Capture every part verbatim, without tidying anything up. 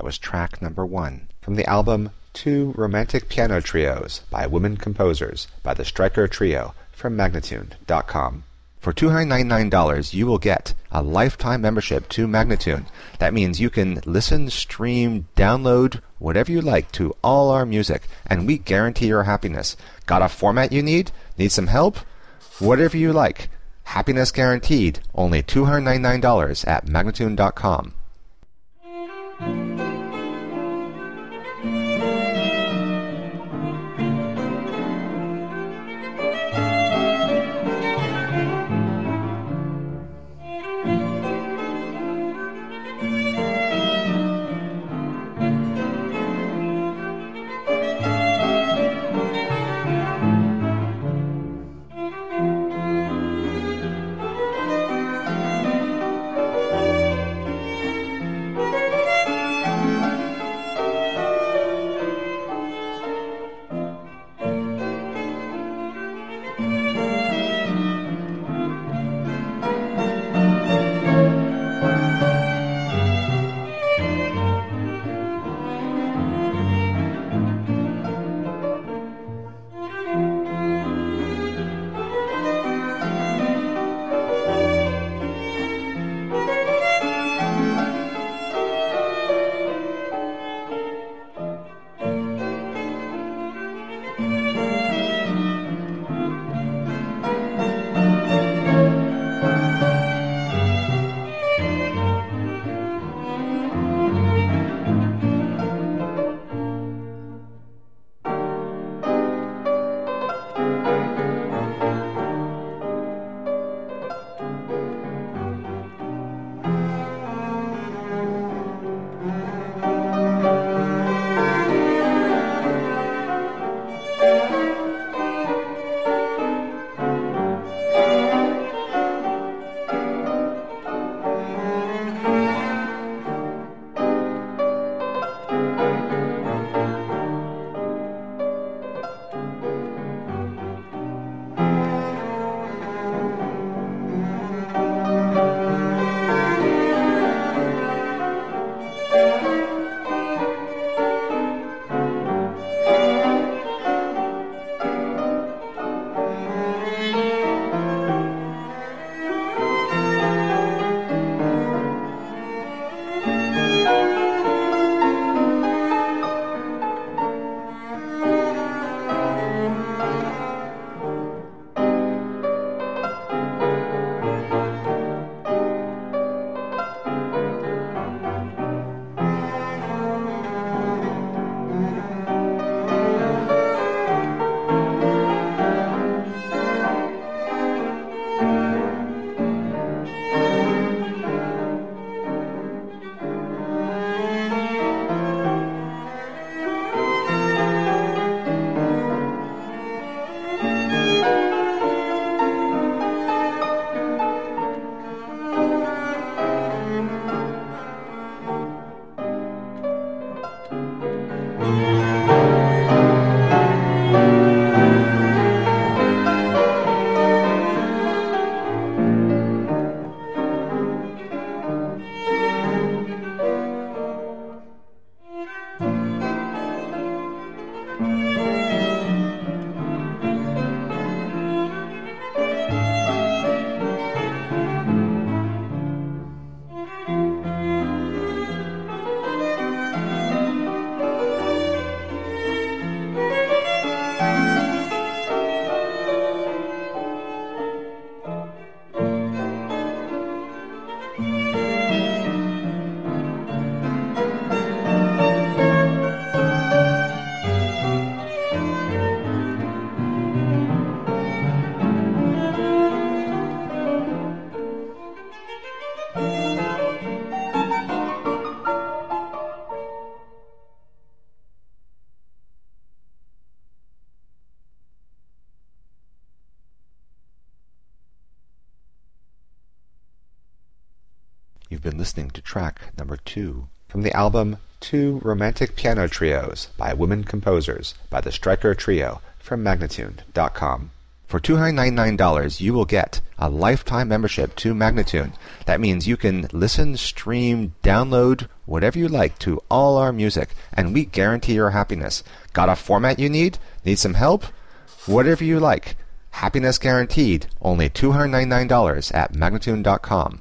was track number one from the album Two Romantic Piano Trios by Women Composers by the Stryker Trio from Magnatune dot com. For two hundred ninety-nine dollars, you will get a lifetime membership to Magnatune. That means you can listen, stream, download, whatever you like to all our music, and we guarantee your happiness. Got a format you need? Need some help? Whatever you like. Happiness guaranteed. Only two hundred ninety-nine dollars at Magnatune dot com. You've been listening to track number two from the album Two Romantic Piano Trios by Women Composers by the Stryker Trio from Magnatune dot com. For two hundred ninety-nine dollars, you will get a lifetime membership to Magnatune. That means you can listen, stream, download, whatever you like to all our music, and we guarantee your happiness. Got a format you need? Need some help? Whatever you like. Happiness guaranteed. Only two hundred ninety-nine dollars at Magnatune dot com.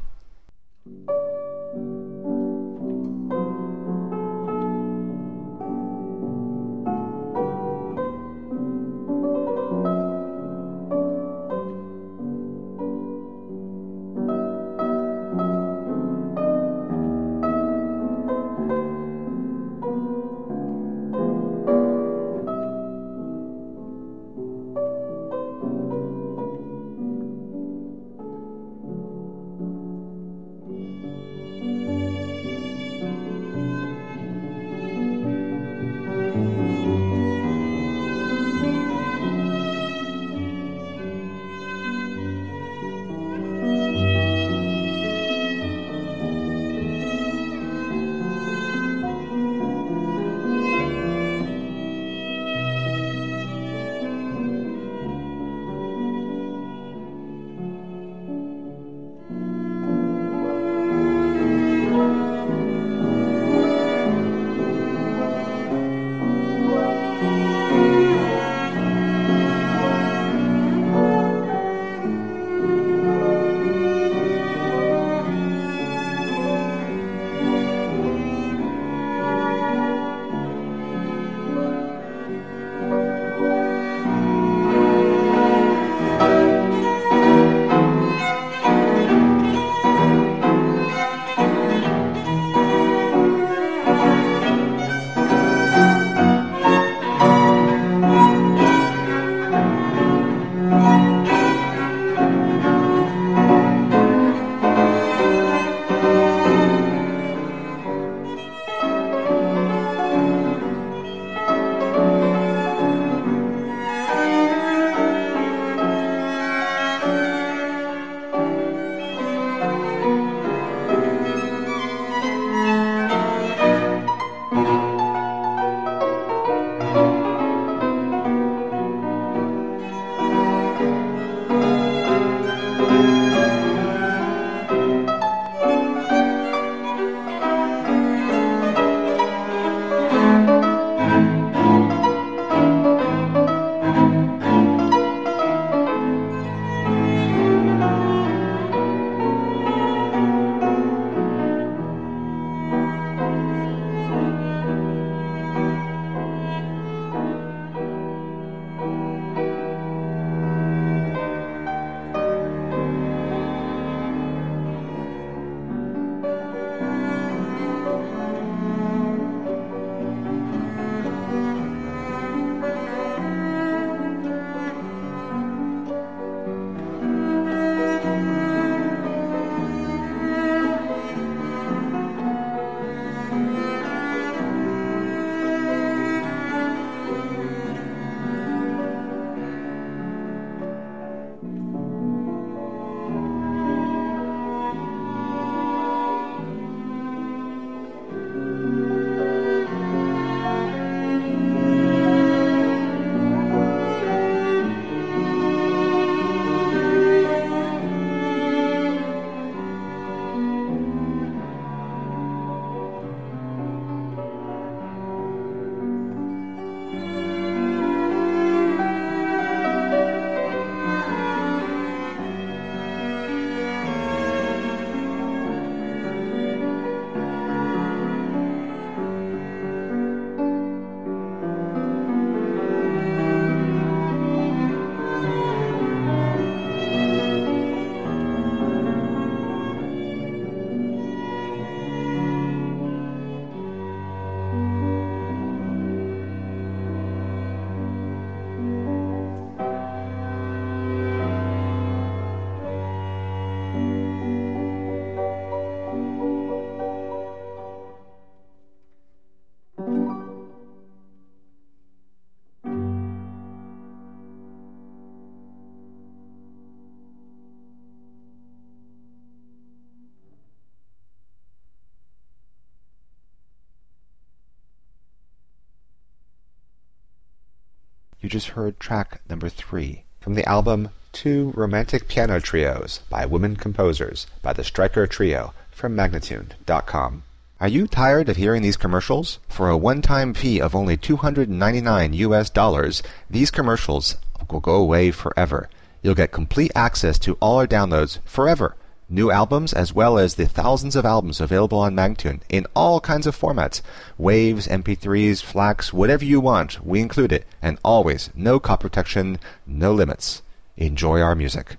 You just heard track number three from the album Two Romantic Piano Trios by Women Composers by the Streicher Trio from Magnatune dot com. Are you tired of hearing these commercials? For a one-time fee of only two hundred ninety-nine U S dollars, these commercials will go away forever. You'll get complete access to all our downloads forever. New albums as well as the thousands of albums available on Magnatune in all kinds of formats. Waves, M P threes, FLACs, whatever you want, we include it. And always, no copy protection, no limits. Enjoy our music.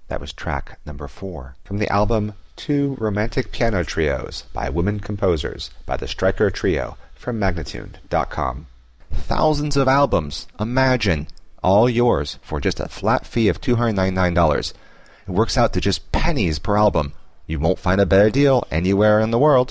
That was track number four. From the album Two Romantic Piano Trios by Women Composers by the Stryker Trio from Magnatune dot com. Thousands of albums, imagine, all yours for just a flat fee of two hundred ninety-nine dollars. It works out to just pennies per album. You won't find a better deal anywhere in the world.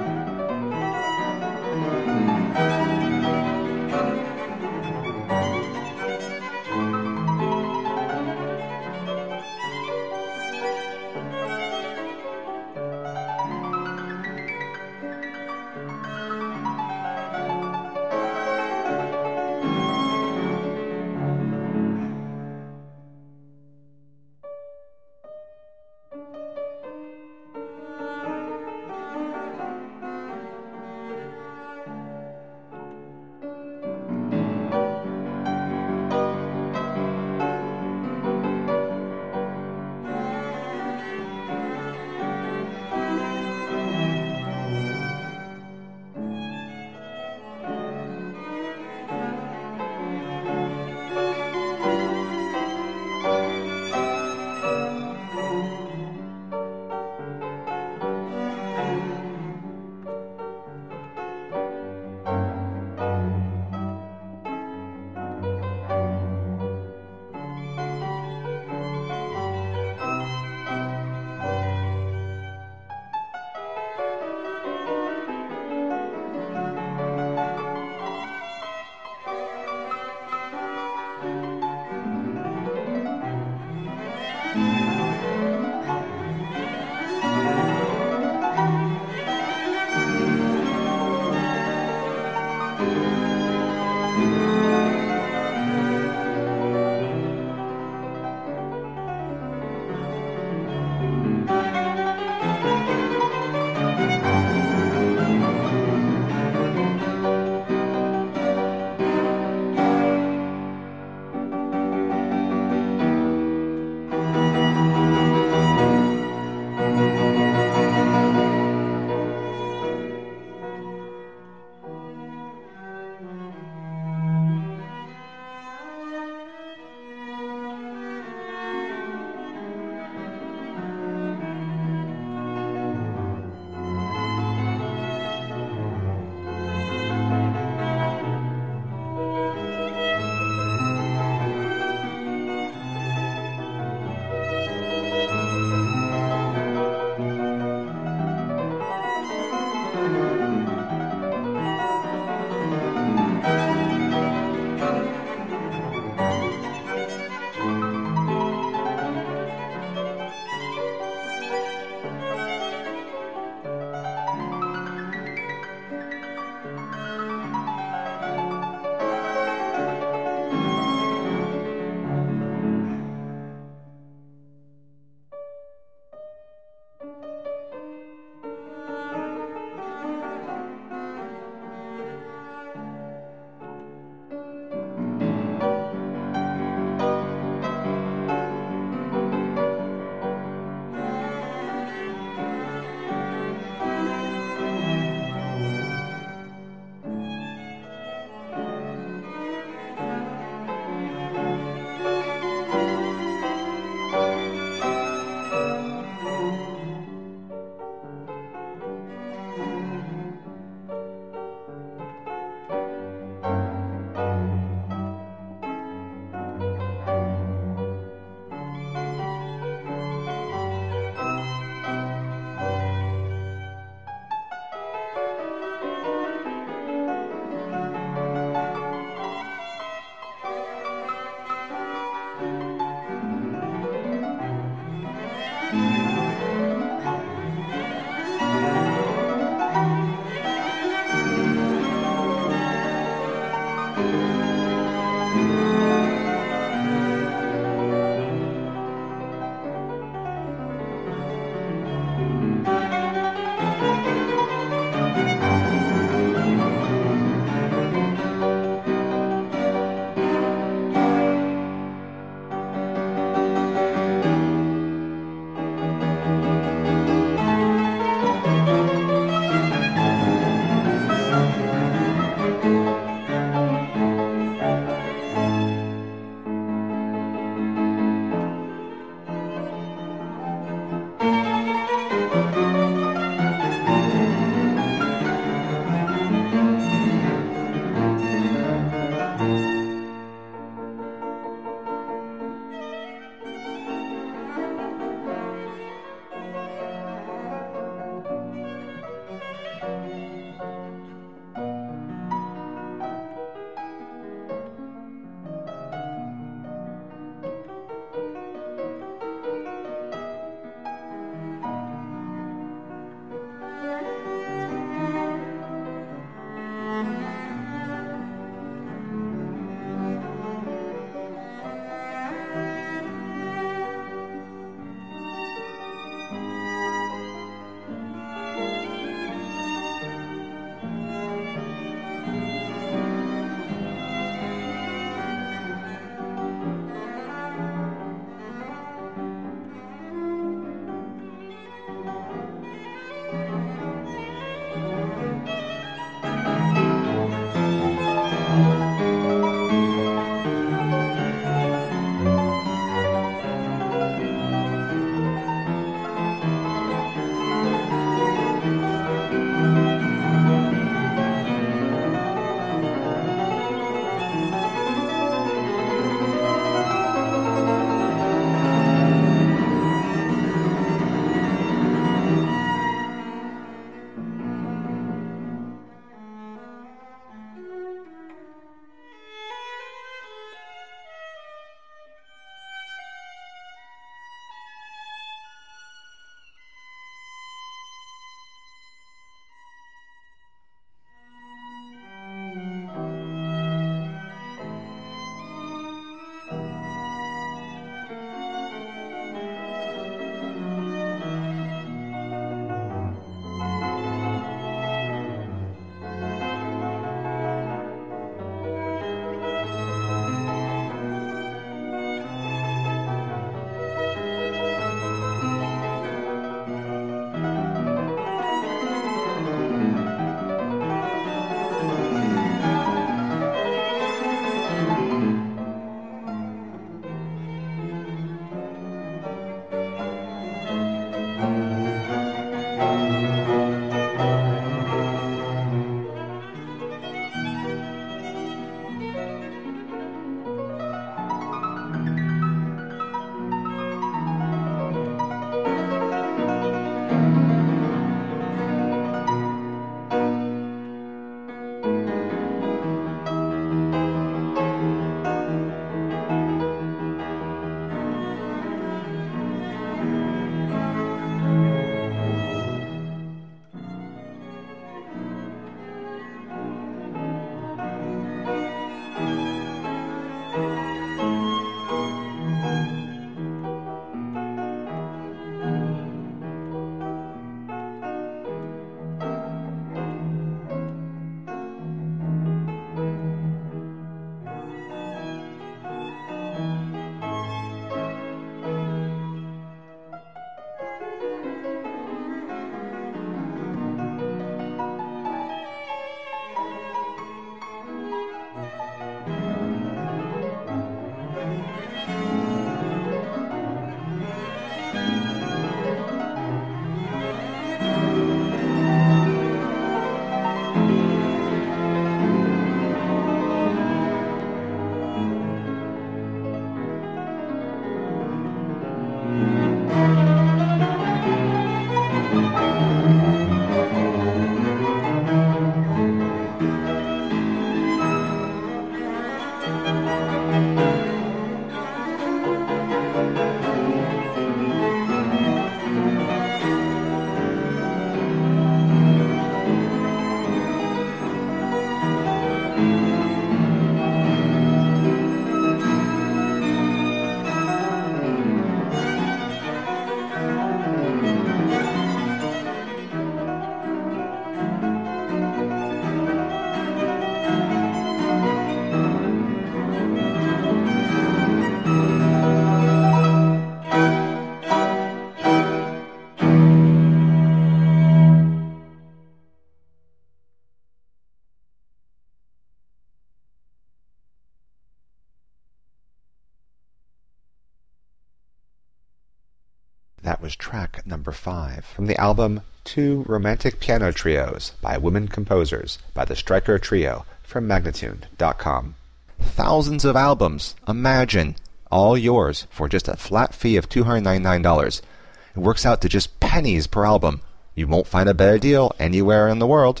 That was track number five. From the album Two Romantic Piano Trios by Women Composers by the Stryker Trio from Magnatune dot com. Thousands of albums, imagine, all yours for just a flat fee of two hundred ninety-nine dollars. It works out to just pennies per album. You won't find a better deal anywhere in the world.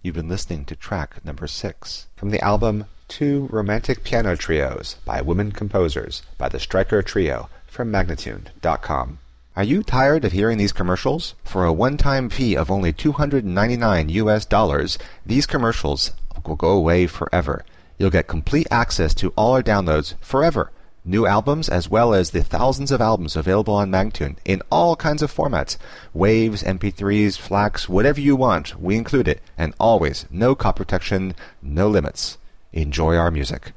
You've been listening to track number six from the album Two Romantic Piano Trios by Women Composers by the Stryker Trio from Magnatune dot com. Are you tired of hearing these commercials? For a one-time fee of only two hundred ninety-nine U S dollars, these commercials will go away forever. You'll get complete access to all our downloads forever. New albums as well as the thousands of albums available on Magnatune in all kinds of formats. Waves, M P threes, FLACs, whatever you want, we include it. And always, no copy protection, no limits. Enjoy our music.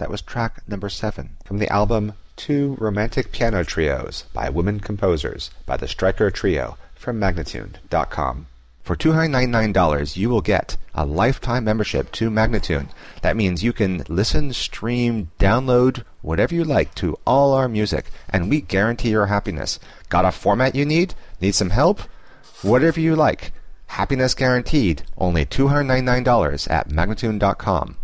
That was track number seven from the album Two Romantic Piano Trios by Women Composers by the Stryker Trio from Magnatune dot com. For two hundred ninety-nine dollars, you will get a lifetime membership to Magnatune. That means you can listen, stream, download, whatever you like to all our music, and we guarantee your happiness. Got a format you need? Need some help? Whatever you like. Happiness guaranteed. Only two hundred ninety-nine dollars at Magnatune dot com.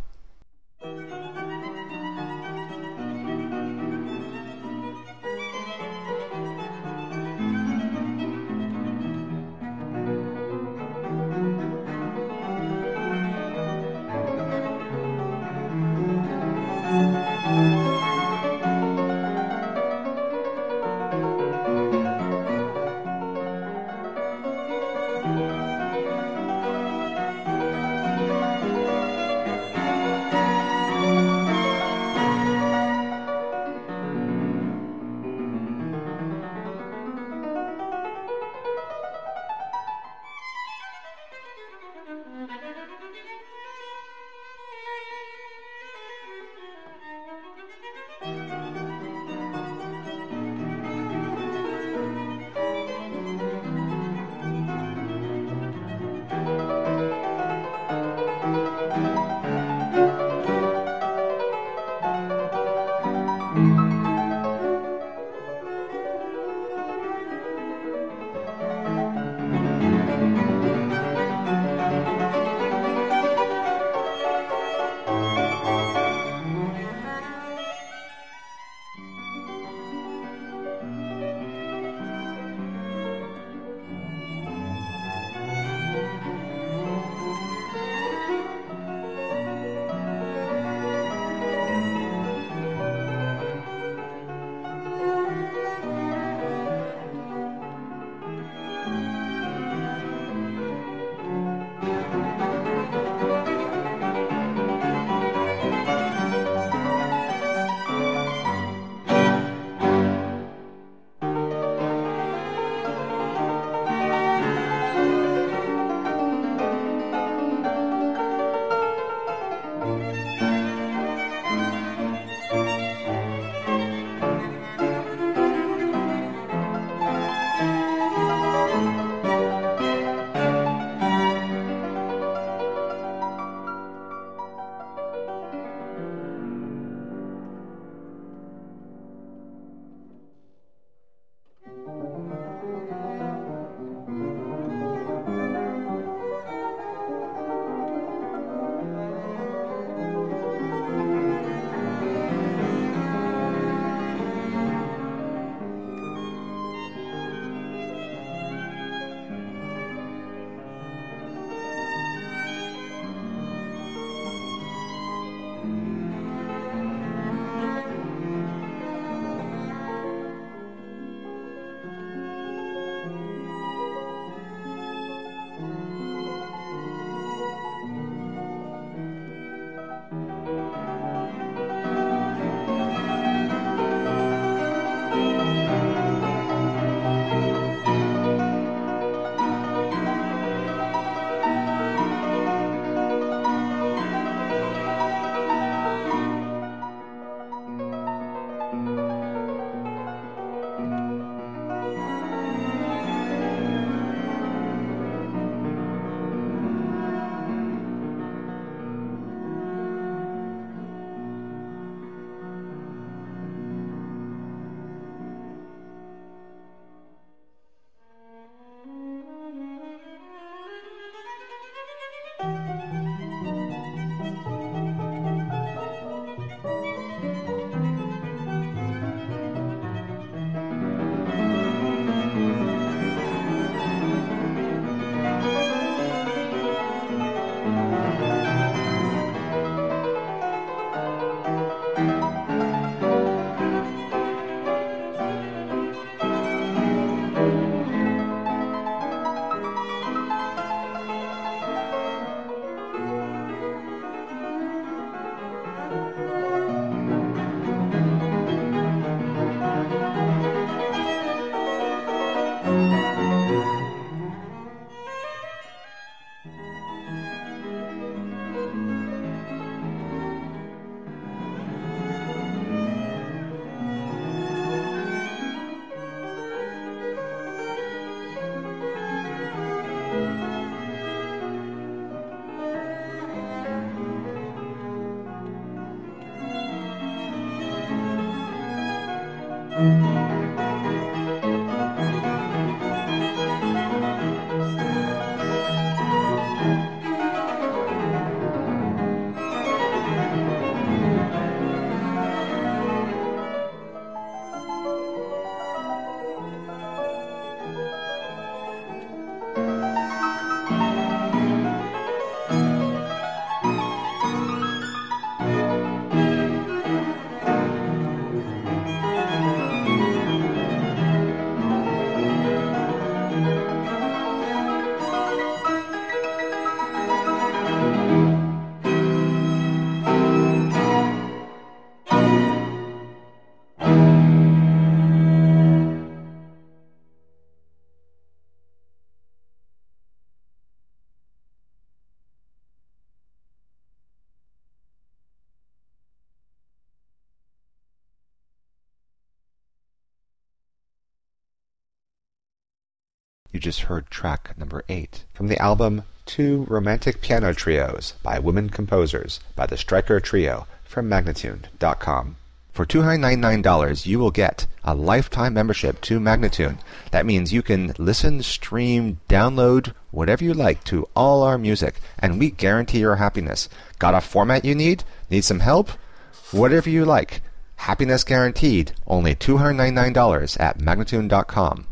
You just heard track number eight from the album Two Romantic Piano Trios by Women Composers by the Stryker Trio from Magnatune dot com. For two hundred ninety-nine dollars, you will get a lifetime membership to Magnatune. That means you can listen, stream, download, whatever you like to all our music, and we guarantee your happiness. Got a format you need? Need some help? Whatever you like. Happiness guaranteed. Only two hundred ninety-nine dollars at Magnatune dot com.